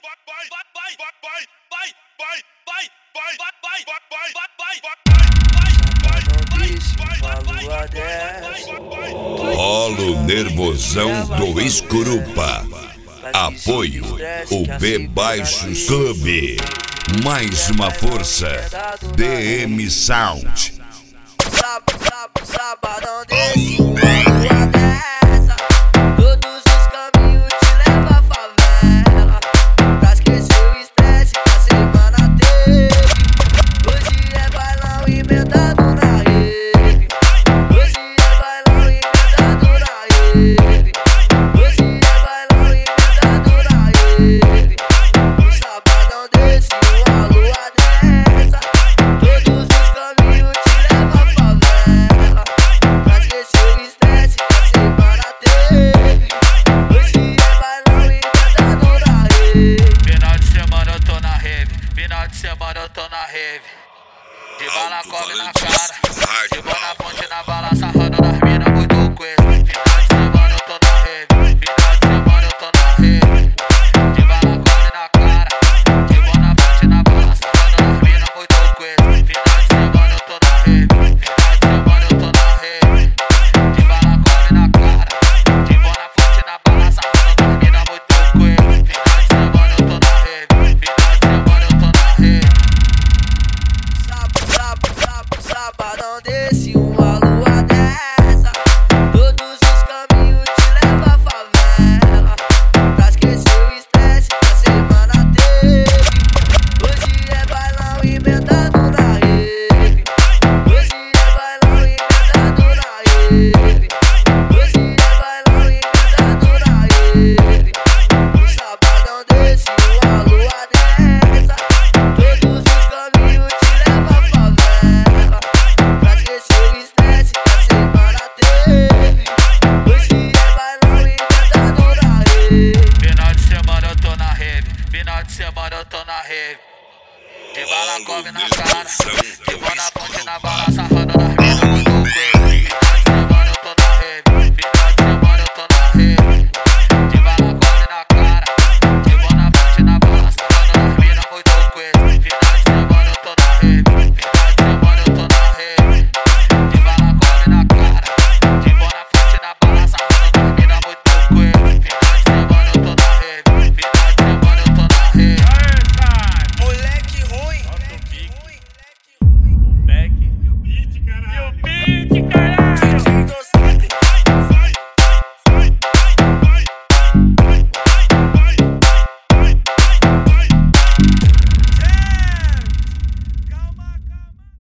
Rolo nervosão do Escurupa. Apoio o B-Baixos Clube. Mais uma força, DM Sound. Sabadão desse, uma dessa. Todos os caminhos te levam à favela. Pra esquecer o estresse que a semana teve. Hoje é bailão inventado na rave. Hoje é bailão inventado na rave. Hoje é bailão inventado na reve. Um sabadão desse, uma lua dessa. Todos os caminhos te levam à favela. Pra esquecer o estresse que a semana teve. Hoje é bailão inventado na rave. Final de semana eu tô na rave. Final de semana eu tô na rave. De bala come na cara, de boa na ponte na bala, sarrando nas mina muito coisa. Final de semana eu tô na rave. Final de semana eu tô na rave. De bala come na cara, de boa na ponte na bala, sarrando nas mina muito coisa. Final de semana eu tô na rave. Final de semana eu tô na rave. De bala come na cara, de boa na ponte na bala, sarrando nas mina muito coisa. Final de semana eu tô na rave. Final de semana eu tô na rave. Sabadão desse, uma lua dessa. Todos os caminhos te levam à favela. Pra esquecer o estresse que a semana teve. Hoje é bailão inventado na rave. Hoje é bailão inventado na rave. Hoje é bailão inventado na rave. Um sabadão desse, uma lua dessa. Todos os caminhos te levam à favela. Pra esquecer o estresse que a semana teve. Hoje é bailão inventado na rave. Final de semana eu tô na rave. Final de semana eu tô na rave. De bala come na cara, de boa na ponte na bala, sarrando